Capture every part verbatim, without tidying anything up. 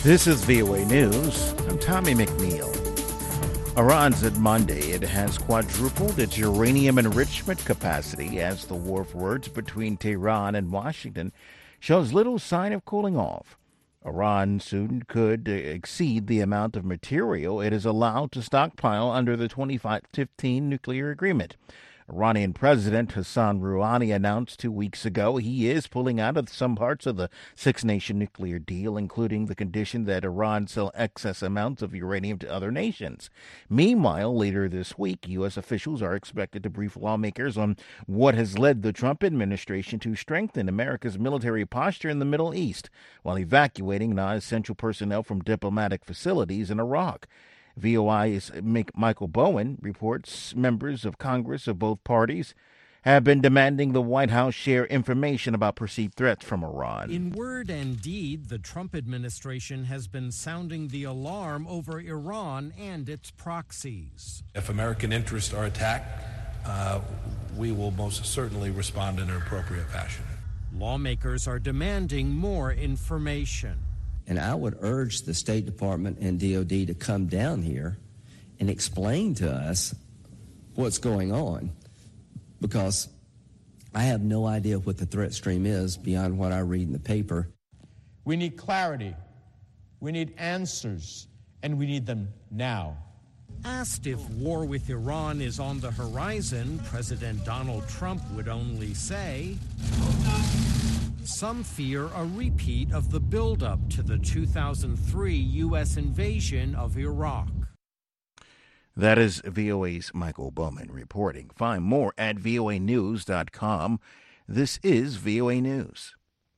This is V O A News. I'm Tommy McNeil. Iran said Monday it has quadrupled its uranium enrichment capacity as the war of words between Tehran and Washington shows little sign of cooling off. Iran soon could exceed the amount of material it is allowed to stockpile under the twenty fifteen nuclear agreement. Iranian President Hassan Rouhani announced two weeks ago he is pulling out of some parts of the six-nation nuclear deal, including the condition that Iran sell excess amounts of uranium to other nations. Meanwhile, later this week, U S officials are expected to brief lawmakers on what has led the Trump administration to strengthen America's military posture in the Middle East while evacuating non-essential personnel from diplomatic facilities in Iraq. V O I's Michael Bowen reports members of Congress of both parties have been demanding the White House share information about perceived threats from Iran. In word and deed, the Trump administration has been sounding the alarm over Iran and its proxies. If American interests are attacked, uh, we will most certainly respond in an appropriate fashion. Lawmakers are demanding more information. And I would urge the State Department and D O D to come down here and explain to us what's going on, because I have no idea what the threat stream is beyond what I read in the paper. We need clarity, we need answers, and we need them now. Asked if war with Iran is on the horizon, President Donald Trump would only say, some fear a repeat of the buildup to the two thousand three U S invasion of Iraq. That is V O A's Michael Bowman reporting. Find more at V O A news dot com. This is V O A News.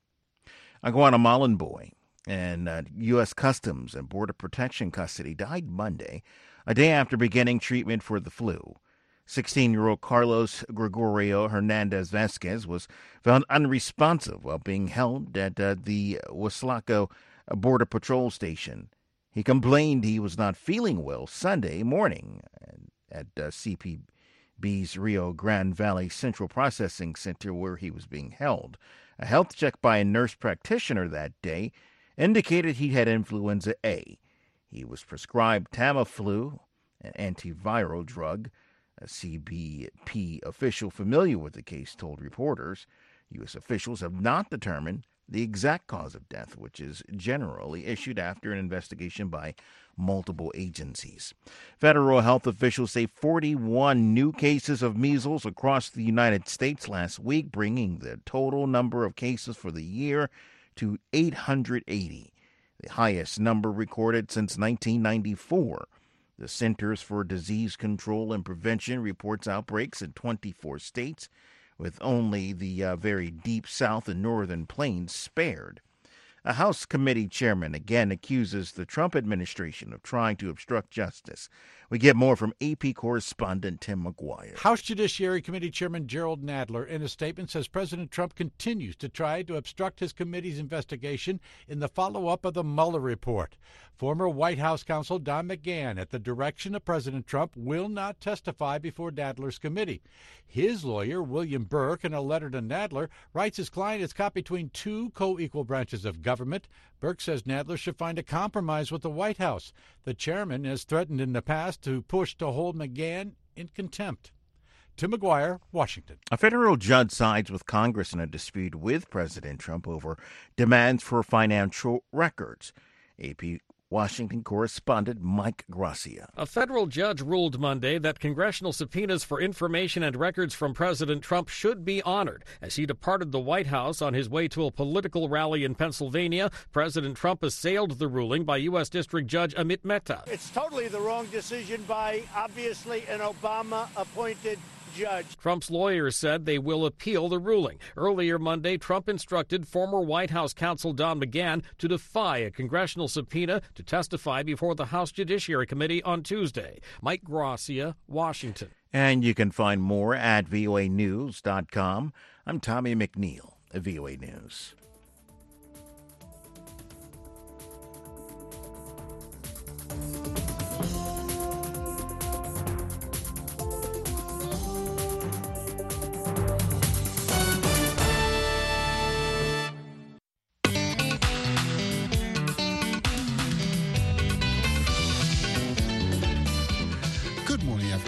A Guatemalan boy in uh, U S Customs and Border Protection custody died Monday, a day after beginning treatment for the flu. sixteen-year-old Carlos Gregorio Hernandez Vasquez was found unresponsive while being held at uh, the Huaslaco Border Patrol Station. He complained he was not feeling well Sunday morning at uh, C P B's Rio Grande Valley Central Processing Center where he was being held. A health check by a nurse practitioner that day indicated he had influenza A. He was prescribed Tamiflu, an antiviral drug. A C B P official familiar with the case told reporters U S officials have not determined the exact cause of death, which is generally issued after an investigation by multiple agencies. Federal health officials say forty-one new cases of measles across the United States last week, bringing the total number of cases for the year to eight hundred eighty, the highest number recorded since nineteen ninety-four. The Centers for Disease Control and Prevention reports outbreaks in twenty-four states, with only the uh, very deep South and Northern Plains spared. A House committee chairman again accuses the Trump administration of trying to obstruct justice. We get more from A P correspondent Tim McGuire. House Judiciary Committee Chairman Gerald Nadler, in a statement, says President Trump continues to try to obstruct his committee's investigation in the follow-up of the Mueller report. Former White House counsel Don McGahn, at the direction of President Trump, will not testify before Nadler's committee. His lawyer, William Burke, in a letter to Nadler, writes his client is caught between two co-equal branches of government. Burke says Nadler should find a compromise with the White House. The chairman has threatened in the past to push to hold McGahn in contempt. Tim McGuire, Washington. A federal judge sides with Congress in a dispute with President Trump over demands for financial records. A P Washington correspondent Mike Gracia. A federal judge ruled Monday that congressional subpoenas for information and records from President Trump should be honored. As he departed the White House on his way to a political rally in Pennsylvania, President Trump assailed the ruling by U S. District Judge Amit Mehta. It's totally the wrong decision by, obviously, an Obama-appointed judge. Trump's lawyers said they will appeal the ruling. Earlier Monday, Trump instructed former White House counsel Don McGahn to defy a congressional subpoena to testify before the House Judiciary Committee on Tuesday. Mike Gracia, Washington. And you can find more at V O A news dot com. I'm Tommy McNeil at V O A News.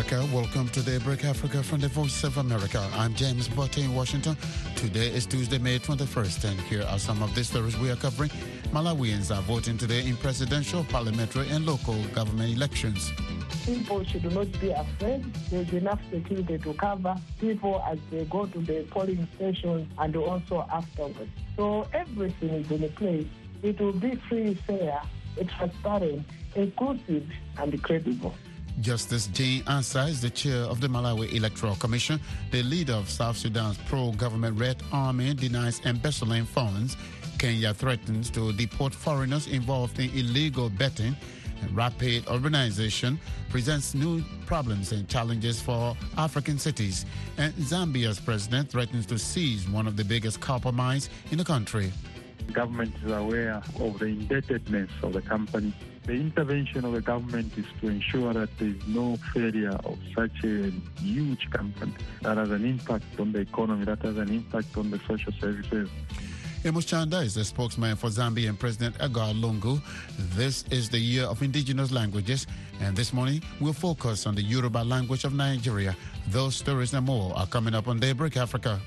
America. Welcome to Daybreak Africa from the Voice of America. I'm James Botte in Washington. Today is Tuesday, May twenty-first, and here are some of the stories we are covering. Malawians are voting today in presidential, parliamentary, and local government elections. People should not be afraid. There's enough security to cover people as they go to the polling stations and also afterwards. So everything is in place. It will be free, fair, transparent, inclusive, and credible. Justice Jane Ansah is the chair of the Malawi Electoral Commission. The leader of South Sudan's pro-government Red Army denies embezzling funds. Kenya threatens to deport foreigners involved in illegal betting. And rapid urbanization presents new problems and challenges for African cities. And Zambia's president threatens to seize one of the biggest copper mines in the country. The government is aware of the indebtedness of the company. The intervention of the government is to ensure that there is no failure of such a huge company that has an impact on the economy, that has an impact on the social services. Amos Chanda is the spokesman for Zambian President Edgar Lungu. This is the year of indigenous languages, and this morning we'll focus on the Yoruba language of Nigeria. Those stories and more are coming up on Daybreak Africa.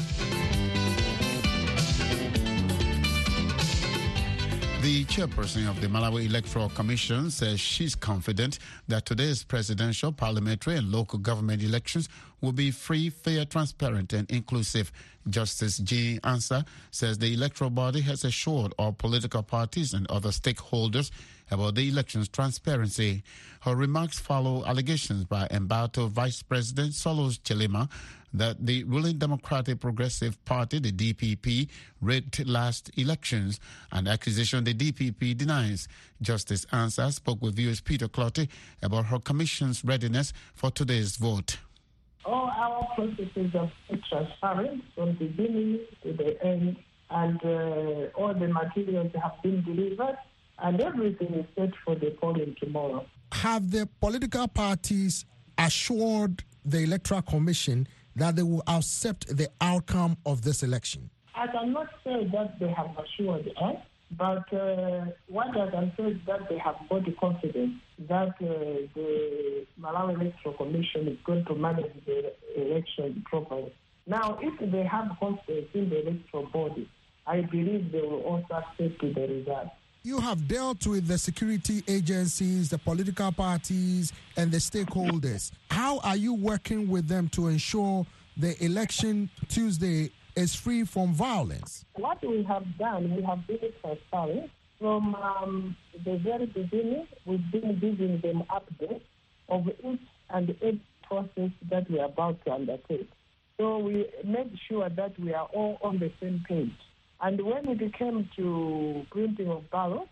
The chairperson of the Malawi Electoral Commission says she's confident that today's presidential, parliamentary, and local government elections will be free, fair, transparent, and inclusive. Justice Jane Ansah says the electoral body has assured all political parties and other stakeholders about the election's transparency. Her remarks follow allegations by Embato Vice President Solos Chilima that the ruling Democratic Progressive Party, the D P P, rigged last elections, an accusation the D P P denies. Justice Ansah spoke with viewers Peter Clotty about her commission's readiness for today's vote. All our processes are transparent from the beginning to the end, and uh, all the materials have been delivered, and everything is set for the polling tomorrow. Have the political parties assured the Electoral Commission that they will accept the outcome of this election? I cannot say that they have assured us, but uh, what I can say is that they have got the confidence that uh, the Malawi Electoral Commission is going to manage the election properly. Now, if they have confidence in the electoral body, I believe they will also accept the result. You have dealt with the security agencies, the political parties, and the stakeholders. How are you working with them to ensure the election Tuesday is free from violence? What we have done, we have been transparent. From um, the very beginning, we've been giving them updates of each and every process that we are about to undertake. So we made sure that we are all on the same page. And when it came to printing of ballots,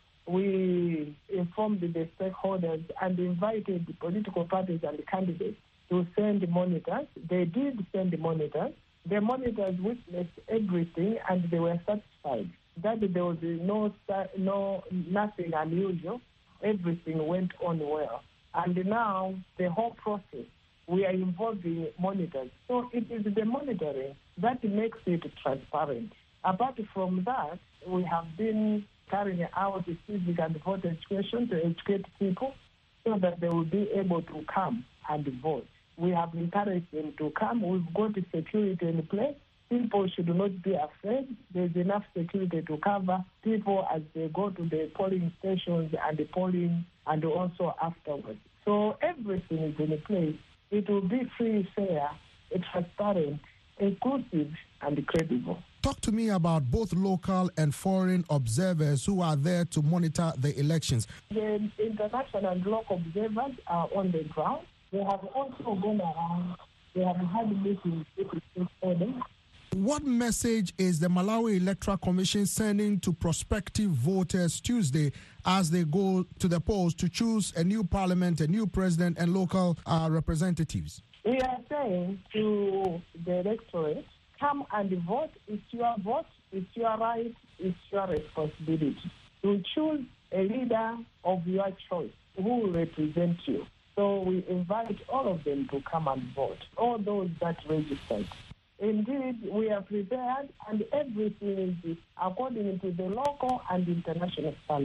we informed the stakeholders and invited the political parties and the candidates to send monitors. They did send monitors. The monitors witnessed everything, and they were satisfied that there was no, no nothing unusual. Everything went on well. And now the whole process, we are involving monitors. So it is the monitoring that makes it transparent. Apart from that, we have been carrying out the civic and voter education to educate people so that they will be able to come and vote. We have encouraged them to come. We've got the security in place. People should not be afraid. There's enough security to cover people as they go to the polling stations and the polling and also afterwards. So everything is in place. It will be free, fair, transparent, inclusive, and credible. Talk to me about both local and foreign observers who are there to monitor the elections. The international and local observers are on the ground. They have also gone around. They have had meetings with the stakeholders. What message is the Malawi Electoral Commission sending to prospective voters Tuesday as they go to the polls to choose a new parliament, a new president, and local uh, representatives? We are saying to the electorate, come and vote. It's your vote. It's your right. It's your responsibility to choose a leader of your choice who will represent you. So we invite all of them to come and vote, all those that registered. Indeed, we are prepared, and everything is according to the local and international standards.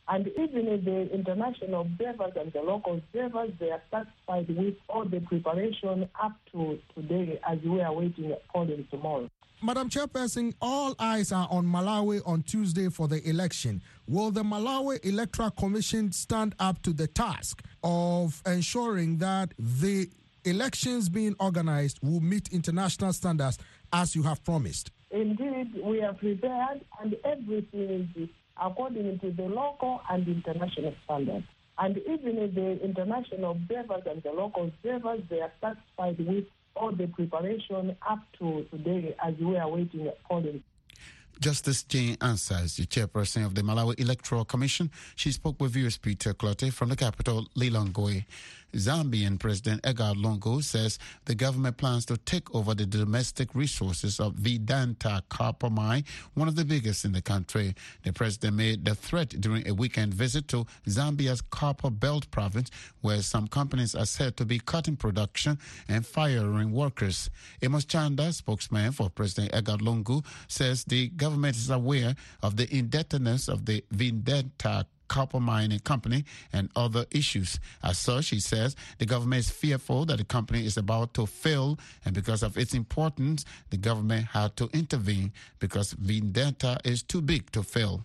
And even the international observers and the local observers, they are satisfied with all the preparation up to today as we are waiting at polling tomorrow. Madam Chairperson, all eyes are on Malawi on Tuesday for the election. Will the Malawi Electoral Commission stand up to the task of ensuring that the elections being organized will meet international standards as you have promised? Indeed, we are prepared and everything is according to the local and international standards. And even the international observers and the local observers, they are satisfied with all the preparation up to today as we are waiting at polling. Justice Jane Ansah is the chairperson of the Malawi Electoral Commission. She spoke with U S Peter Clottey from the capital, Lilongwe. Zambian President Edgar Lungu says the government plans to take over the domestic resources of Vedanta copper mine, one of the biggest in the country. The president made the threat during a weekend visit to Zambia's Copper Belt province, where some companies are said to be cutting production and firing workers. Amos Chanda, spokesman for President Edgar Lungu, says the government is aware of the indebtedness of the Vedanta copper mining company and other issues. As such, he says the government is fearful that the company is about to fail, and because of its importance, the government had to intervene because Vedanta is too big to fail.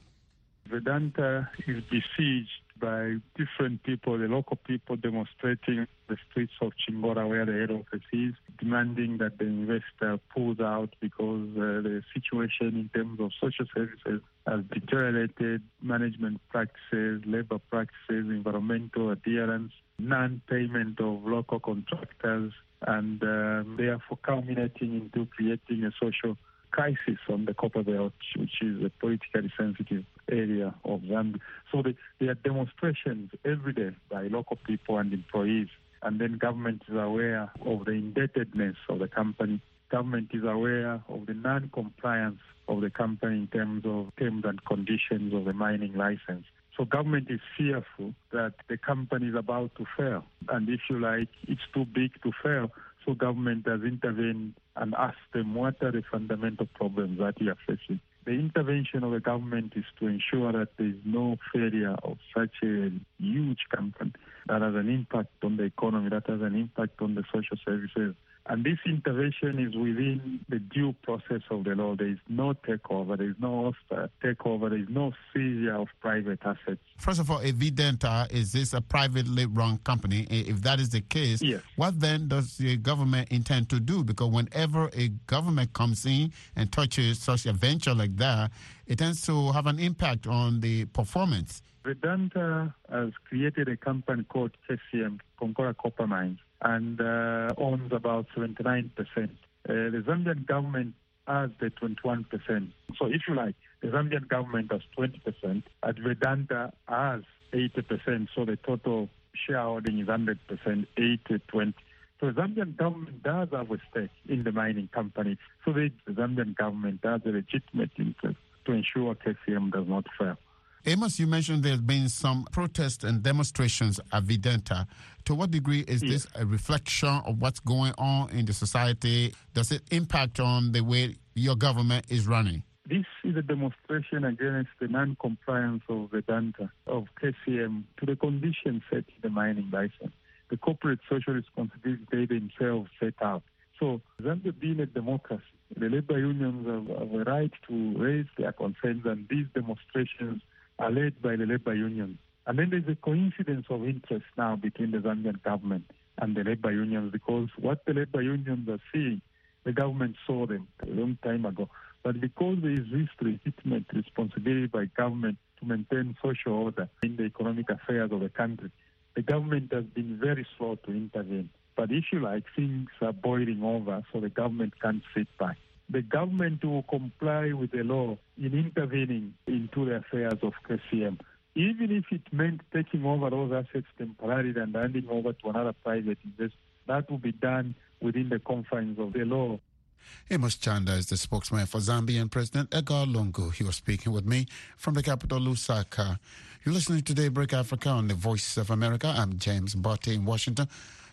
Vedanta is besieged by different people, the local people demonstrating the streets of Chingora where the head office is, demanding that the investor pulls out because uh, the situation in terms of social services has deteriorated, management practices, labor practices, environmental adherence, non-payment of local contractors, and uh, therefore culminating into creating a social crisis on the Copper Belt, which is a politically sensitive area of Zambia. So the, there are demonstrations every day by local people and employees, and then government is aware of the indebtedness of the company. Government is aware of the non-compliance of the company in terms of terms and conditions of the mining license. So government is fearful that the company is about to fail, and if you like, it's too big to fail. So government has intervened and asked them what are the fundamental problems that we are facing. The intervention of the government is to ensure that there is no failure of such a huge company that has an impact on the economy, that has an impact on the social services. And this intervention is within the due process of the law. There is no takeover, there is no takeover, there is no seizure of private assets. First of all, a Vedanta, is this a privately run company? If that is the case, yes. What then does the government intend to do? Because whenever a government comes in and touches such a venture like that, it tends to have an impact on the performance. Vedanta has created a company called K C M, Konkora Copper Mines, and uh, owns about seventy-nine percent. Uh, the Zambian government has the twenty-one percent. So if you like, the Zambian government has twenty percent, and Vedanta has eighty percent, so the total shareholding is one hundred percent, eighty twenty. So the Zambian government does have a stake in the mining company, so the Zambian government has a legitimate interest to ensure K C M does not fail. Amos, you mentioned there's been some protests and demonstrations at Vedanta. To what degree is yes. this a reflection of what's going on in the society? Does it impact on the way your government is running? This is a demonstration against the non-compliance of Vedanta, of K C M, to the conditions set in the mining license, the corporate social responsibility they themselves set out. So Zambia being a democracy, the labor unions have, have a right to raise their concerns, and these demonstrations are led by the labor unions. And then there's a coincidence of interest now between the Zambian government and the labor unions, because what the labor unions are seeing, the government saw them a long time ago. But because there is this legitimate responsibility by government to maintain social order in the economic affairs of the country, the government has been very slow to intervene. But if you like, things are boiling over, so the government can't sit back. The government will comply with the law in intervening into the affairs of K C M, even if it meant taking over those assets temporarily and handing over to another private investor. That will be done within the confines of the law. Amos Chanda is the spokesman for Zambian President Edgar Lungu. He was speaking with me from the capital, Lusaka. You're listening to Daybreak Africa on the Voice of America. I'm James Botte in Washington.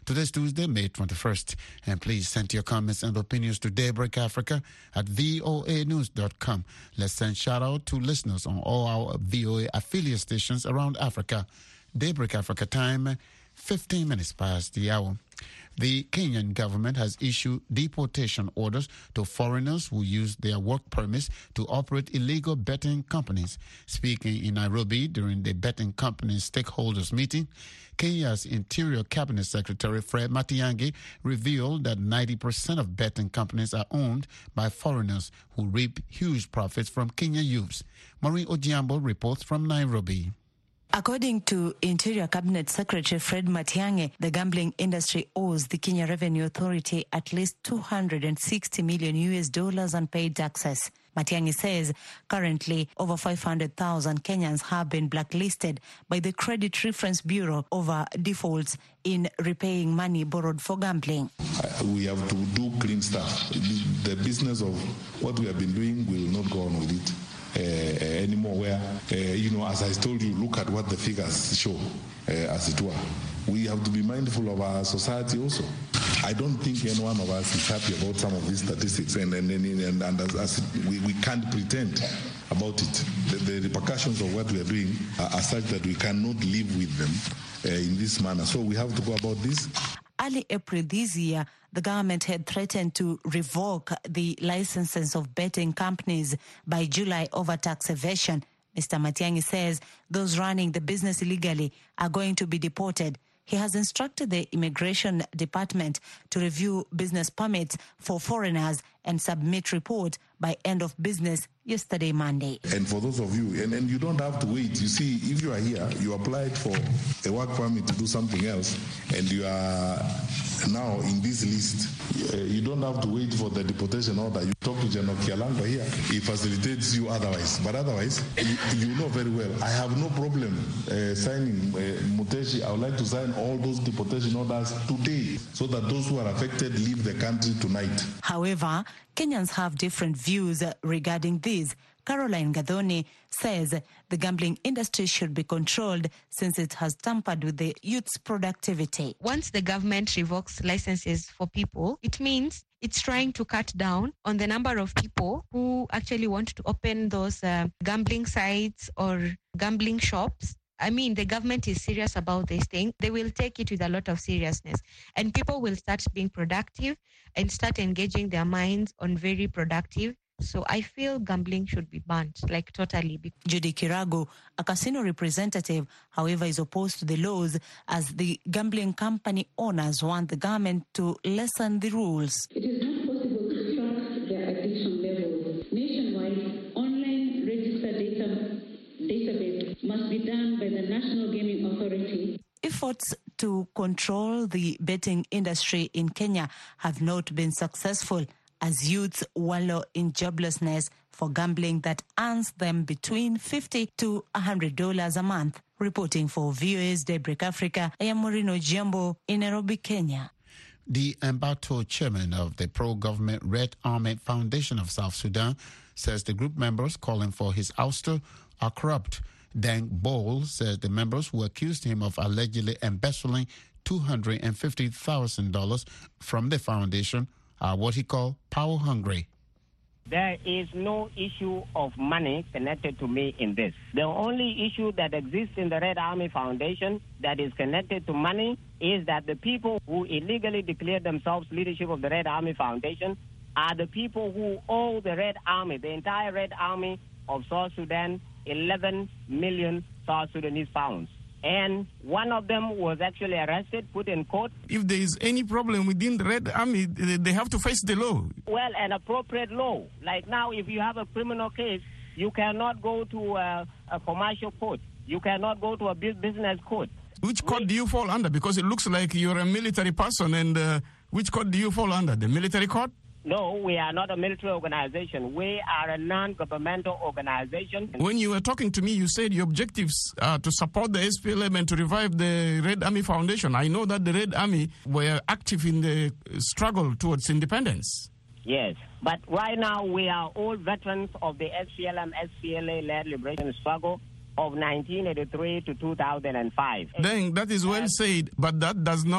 Today's Tuesday, May twenty-first. And please send your comments and opinions to Daybreak Africa at voa news dot com. Let's send shout out to listeners on all our V O A affiliate stations around Africa. Daybreak Africa time, fifteen minutes past the hour. The Kenyan government has issued deportation orders to foreigners who use their work permits to operate illegal betting companies. Speaking in Nairobi during the betting companies stakeholders meeting, Kenya's Interior Cabinet Secretary Fred Matiang'i revealed that ninety percent of betting companies are owned by foreigners who reap huge profits from Kenyan youths. Maureen Ojiambo reports from Nairobi. According to Interior Cabinet Secretary Fred Matiang'i, the gambling industry owes the Kenya Revenue Authority at least two hundred sixty million U S dollars unpaid taxes. Matiang'i says currently over five hundred thousand Kenyans have been blacklisted by the Credit Reference Bureau over defaults in repaying money borrowed for gambling. We have to do clean stuff. The business of what we have been doing, we will not go on with it. Uh, uh, anymore where, uh, you know, as I told you, look at what the figures show, uh, as it were. We have to be mindful of our society also. I don't think any one of us is happy about some of these statistics, and and, and, and, and as, as we, we can't pretend about it. The, the repercussions of what we are doing are, are such that we cannot live with them uh, in this manner. So we have to go about this. Early April this year, the government had threatened to revoke the licenses of betting companies by July over tax evasion. Mister Matiang'i says those running the business illegally are going to be deported. He has instructed the Immigration Department to review business permits for foreigners and submit report by end of business yesterday, Monday. And for those of you, and, and you don't have to wait. You see, if you are here, you applied for a work permit to do something else, and you are now in this list, uh, you don't have to wait for the deportation order. You talk to General Kialanga here. He facilitates you otherwise. But otherwise, you, you know very well, I have no problem uh, signing uh, Muteshi. I would like to sign all those deportation orders today so that those who are affected leave the country tonight. However, Kenyans have different views regarding this. Caroline Gadhoni says the gambling industry should be controlled since it has tampered with the youth's productivity. Once the government revokes licenses for people, it means it's trying to cut down on the number of people who actually want to open those uh, gambling sites or gambling shops. I mean, the government is serious about this thing. They will take it with a lot of seriousness, and people will start being productive and start engaging their minds on very productive. So I feel gambling should be banned, like totally. Judy Kirago, a casino representative, however, is opposed to the laws as the gambling company owners want the government to lessen the rules. It is not possible to track their addiction levels. Nationwide, online registered data database must be done by the National Gaming Authority. Efforts to control the betting industry in Kenya have not been successful as youths wallow in joblessness for gambling that earns them between fifty to one hundred dollars a month. Reporting for V O A's Daybreak Africa, I am Maureen Ojiambo in Nairobi, Kenya. The Embato chairman of the pro-government Red Army Foundation of South Sudan says the group members calling for his ouster are corrupt. Deng Bol says the members who accused him of allegedly embezzling two hundred fifty thousand dollars from the foundation are what he called power hungry. There is no issue of money connected to me in this. The only issue that exists in the Red Army Foundation that is connected to money is that the people who illegally declared themselves leadership of the Red Army Foundation are the people who owe the Red Army, the entire Red Army of South Sudan, eleven million South Sudanese pounds. And one of them was actually arrested, put in court. If there is any problem within the Red Army, they have to face the law. Well, an appropriate law. Like now, if you have a criminal case, you cannot go to a, a commercial court. You cannot go to a business court. Which court do you fall under? Because it looks like you're a military person, and uh, which court do you fall under? The military court? No, we are not a military organization. We are a non-governmental organization. When you were talking to me, you said your objectives are to support the S P L M and to revive the Red Army Foundation. I know that the Red Army were active in the struggle towards independence. Yes, but right now we are all veterans of the S P L M S P L A-led liberation struggle of nineteen eighty-three to two thousand five. Then that is well said, but that does not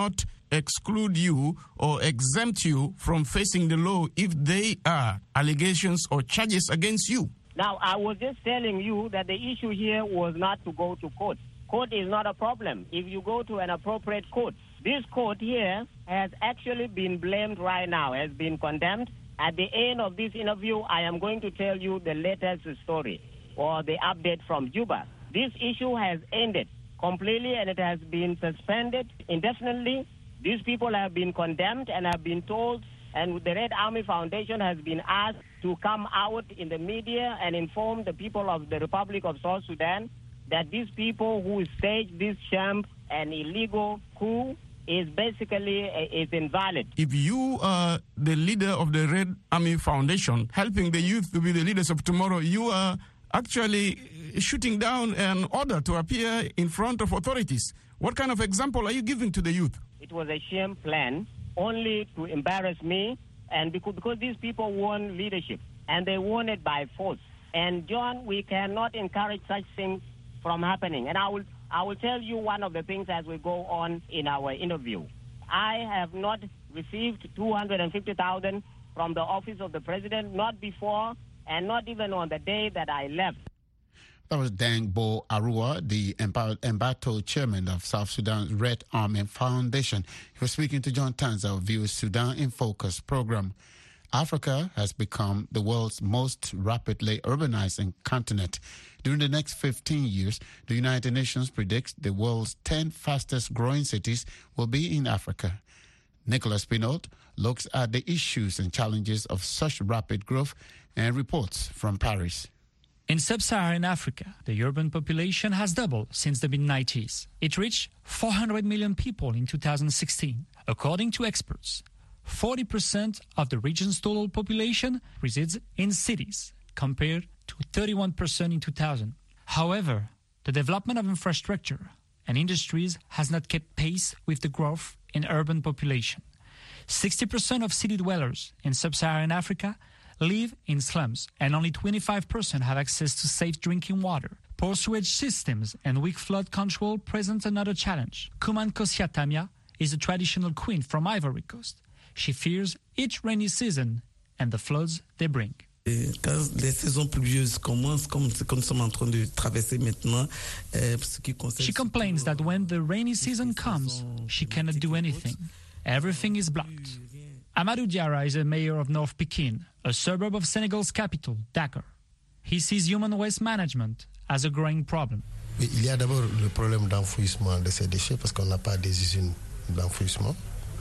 exclude you or exempt you from facing the law if they are allegations or charges against you? Now, I was just telling you that the issue here was not to go to court. Court is not a problem if you go to an appropriate court. This court here has actually been blamed right now, has been condemned. At the end of this interview, I am going to tell you the latest story or the update from Juba. This issue has ended completely and it has been suspended indefinitely. These people have been condemned and have been told, and the Red Army Foundation has been asked to come out in the media and inform the people of the Republic of South Sudan that these people who staged this sham and illegal coup is basically uh, is invalid. If you are the leader of the Red Army Foundation, helping the youth to be the leaders of tomorrow, you are actually shooting down an order to appear in front of authorities. What kind of example are you giving to the youth? It was a sham plan only to embarrass me, and because, because these people want leadership, and they want it by force. And John, we cannot encourage such things from happening. And I will I will tell you one of the things as we go on in our interview. I have not received two hundred fifty thousand from the office of the president, not before and not even on the day that I left. That was Deng Bo Arua, the embattled chairman of South Sudan's Red Army Foundation. He was speaking to John Tanza of V O A Sudan in Focus program. Africa has become the world's most rapidly urbanizing continent. During the next fifteen years, the United Nations predicts the world's ten fastest growing cities will be in Africa. Nicholas Pinot looks at the issues and challenges of such rapid growth and reports from Paris. In sub-Saharan Africa, the urban population has doubled since the mid nineties. It reached four hundred million people in two thousand sixteen. According to experts, forty percent of the region's total population resides in cities, compared to thirty-one percent in two thousand. However, the development of infrastructure and industries has not kept pace with the growth in urban population. sixty percent of city dwellers in sub-Saharan Africa live in slums, and only twenty-five percent have access to safe drinking water. Poor sewage systems and weak flood control present another challenge. Kuman Kosiatamia is a traditional queen from Ivory Coast. She fears each rainy season and the floods they bring. Quand les saisons pluvieuses commencent, comme, comme nous sommes en train de traverser maintenant, euh, ce qui concerne... She complains that when the rainy season comes, she cannot do anything. Everything is blocked. Amadou Diarra is a mayor of North Pekin, a suburb of Senegal's capital, Dakar. He sees human waste management as a growing problem. Il y a d'abord le problème d'enfouissement de ces déchets parce qu'on n'a pas des usines d'enfouissement.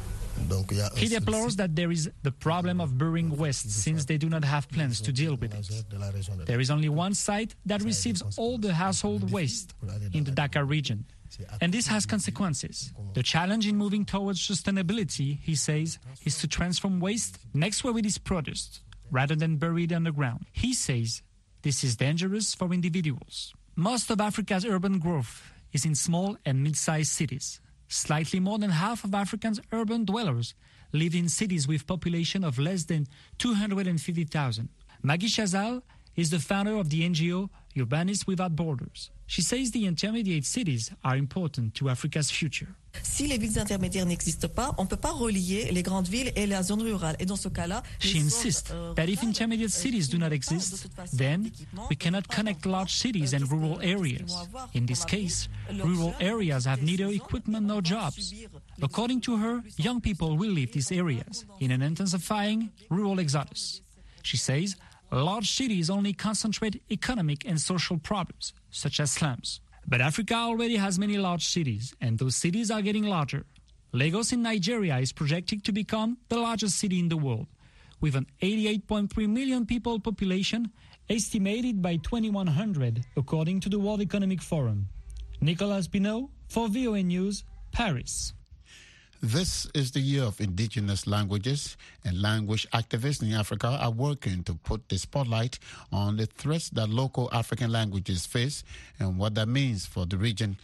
He deplores that there is the problem of burying waste since they do not have plans to deal with it. There is only one site that receives all the household waste in the Dakar region, and this has consequences. The challenge in moving towards sustainability, he says, is to transform waste next where it is produced, rather than buried underground. He says this is dangerous for individuals. Most of Africa's urban growth is in small and mid-sized cities. Slightly more than half of Africans' urban dwellers live in cities with population of less than two hundred fifty thousand. Maggie Chazal is the founder of the N G O Urbanists Without Borders. She says the intermediate cities are important to Africa's future. Si les villes intermédiaires n'existent pas, on ne peut pas relier les grandes villes et la zone rurale. Et dans ce cas-là, she insists that if intermediate cities do not exist, then we cannot connect large cities and rural areas. In this case, rural areas have neither equipment nor jobs. According to her, young people will leave these areas in an intensifying rural exodus. She says large cities only concentrate economic and social problems, such as slums. But Africa already has many large cities, and those cities are getting larger. Lagos in Nigeria is projected to become the largest city in the world, with an eighty-eight point three million people population estimated by twenty-one hundred, according to the World Economic Forum. Nicolas Pinot for V O A News, Paris. This is the year of indigenous languages, and language activists in Africa are working to put the spotlight on the threats that local African languages face and what that means for the region. To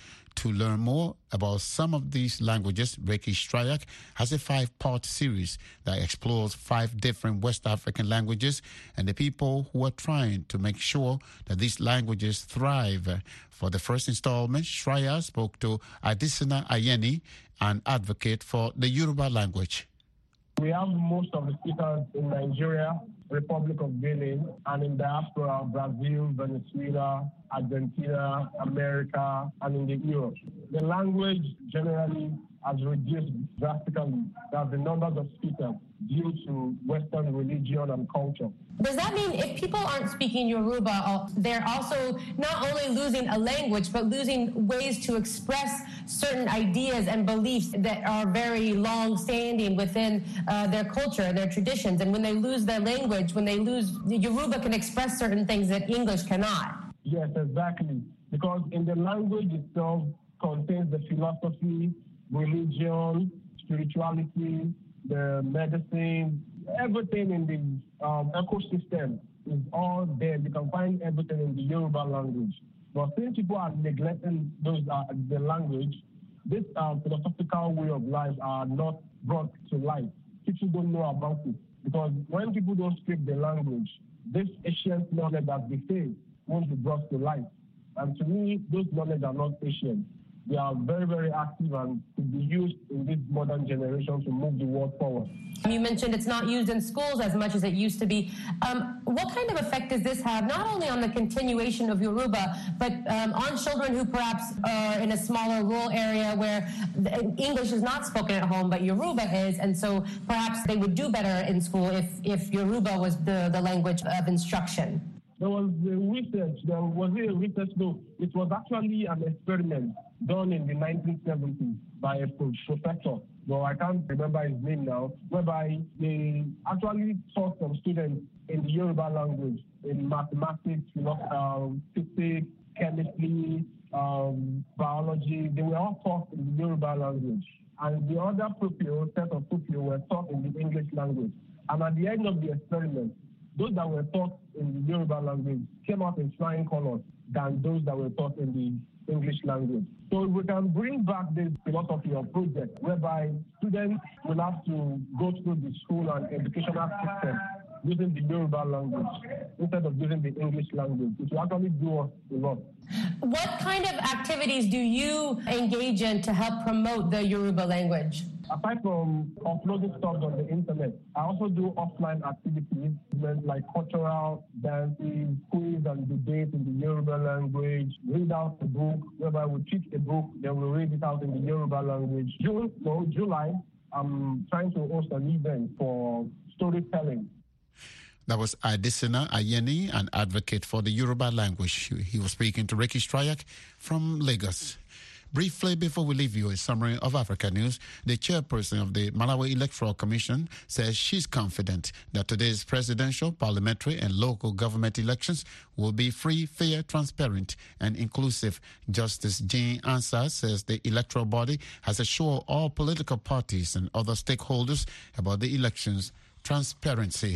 To learn more about some of these languages, Reiki Strayak has a five-part series that explores five different West African languages and the people who are trying to make sure that these languages thrive. For the first installment, Shraya spoke to Adesina Ayeni, an advocate for the Yoruba language. We have most of the speakers in Nigeria, Republic of Benin, and in diaspora, Brazil, Venezuela, Argentina, America, and in the Europe. The language generally has reduced drastically. That's the numbers of speakers due to Western religion and culture. Does that mean if people aren't speaking Yoruba, they're also not only losing a language, but losing ways to express certain ideas and beliefs that are very long-standing within uh, their culture and their traditions? And when they lose their language, when they lose, Yoruba can express certain things that English cannot. Yes, exactly. Because in the language itself contains the philosophy, religion, spirituality, the medicine, everything in the um, ecosystem is all there. You can find everything in the Yoruba language. But since people are neglecting those uh, the language, this uh, philosophical way of life are not brought to light. People don't know about it. Because when people don't speak the language, this ancient knowledge that they say won't be brought to light. And to me, those knowledge are not ancient. They are very, very active and could be used in this modern generation to move the world forward. You mentioned it's not used in schools as much as it used to be. Um, what kind of effect does this have, not only on the continuation of Yoruba, but um, on children who perhaps are in a smaller rural area where English is not spoken at home, but Yoruba is, and so perhaps they would do better in school if, if Yoruba was the, the language of instruction? There was a research, there was a research, though, it was actually an experiment done in the nineteen seventies by a professor, though I can't remember his name now, whereby they actually taught some students in the Yoruba language, in mathematics, um, physics, chemistry, um, biology. They were all taught in the Yoruba language. And the other pupils, set of pupils, were taught in the English language. And at the end of the experiment, those that were taught in the Yoruba language came out in flying colors than those that were taught in the English language. So we can bring back this philosophy or project whereby students will have to go through the school and educational system using the Yoruba language instead of using the English language. It will actually do us a lot. What kind of activities do you engage in to help promote the Yoruba language? Aside from uploading stuff on the internet, I also do offline activities like cultural dances, quiz and debate in the Yoruba language, read out a book, whereby we teach a book, then we read it out in the Yoruba language. June, so July, I'm trying to host an event for storytelling. That was Adesina Ayeni, an advocate for the Yoruba language. He was speaking to Reiki Strayak from Lagos. Briefly, before we leave you, a summary of Africa news. The chairperson of the Malawi Electoral Commission says she's confident that today's presidential, parliamentary, and local government elections will be free, fair, transparent, and inclusive. Justice Jane Ansah says the electoral body has assured all political parties and other stakeholders about the elections' transparency.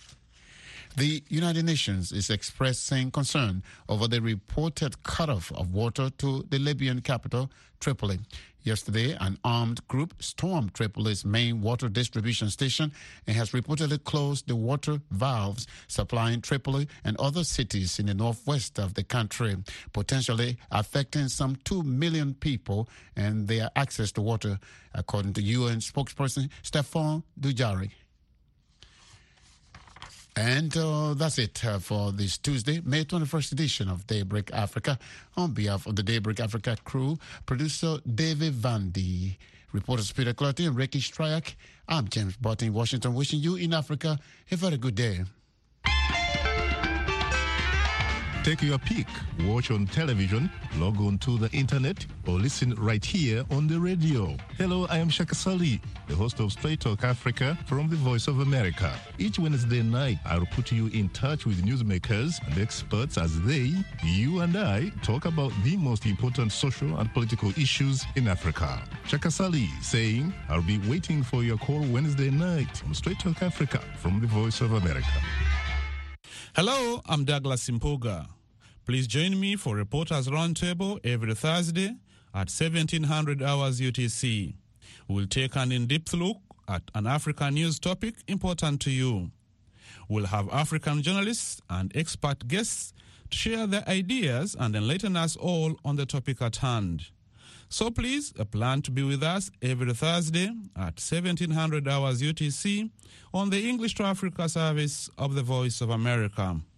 The United Nations is expressing concern over the reported cutoff of water to the Libyan capital, Tripoli. Yesterday, an armed group stormed Tripoli's main water distribution station and has reportedly closed the water valves supplying Tripoli and other cities in the northwest of the country, potentially affecting some two million people and their access to water, according to U N spokesperson Stephane Dujarric. And uh, that's it uh, for this Tuesday, May twenty-first edition of Daybreak Africa. On behalf of the Daybreak Africa crew, producer David Vandy, reporters Peter Clotty and Reiki Strayak, I'm James Barton in Washington, wishing you in Africa a very good day. Take your pick, watch on television, log on to the internet, or listen right here on the radio. Hello, I am Shaka Sali, the host of Straight Talk Africa from the Voice of America. Each Wednesday night, I'll put you in touch with newsmakers and experts as they, you and I, talk about the most important social and political issues in Africa. Shaka Sali saying, I'll be waiting for your call Wednesday night on Straight Talk Africa from the Voice of America. Hello, I'm Douglas Impoga. Please join me for Reporters Roundtable every Thursday at seventeen hundred hours U T C. We'll take an in-depth look at an African news topic important to you. We'll have African journalists and expert guests to share their ideas and enlighten us all on the topic at hand. So please, plan to be with us every Thursday at seventeen hundred hours U T C on the English to Africa service of the Voice of America.